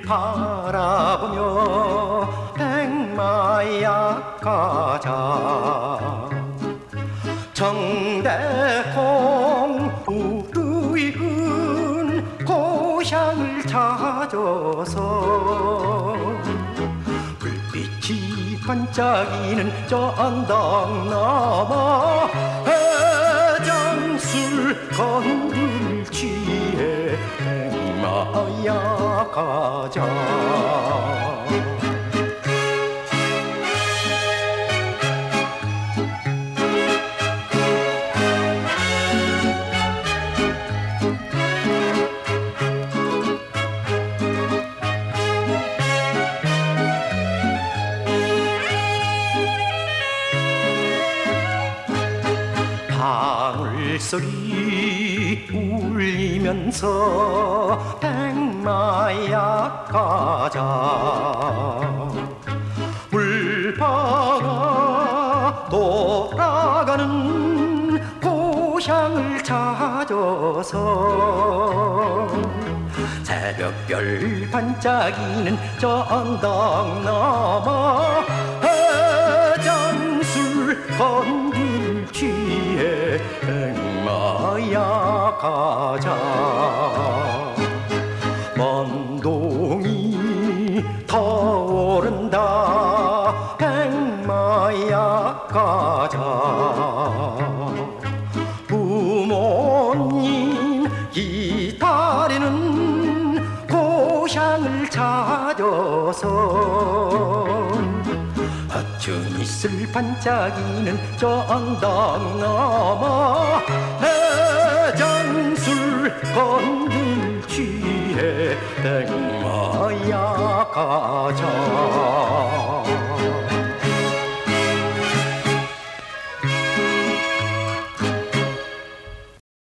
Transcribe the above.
바라보며 백마야 가자. 정대콩 우르익은 고향을 찾아서 불빛이 반짝이는 저 언덕 넘어 해장술 건들 취해 백마야 가자. 방울소리 울리면서 백마야 가자. 물바가 돌아가는 고향을 찾아서 새벽별 반짝이는 저 언덕 넘어 해장술 건들 취해 백마야 가자. 먼동이 타오른다 백마야 가자. 부모님 기다리는 고향을 찾아서 어촌이슬 반짝이는 저 언덕 넘어 해장술 건들 취해 백마야 가자.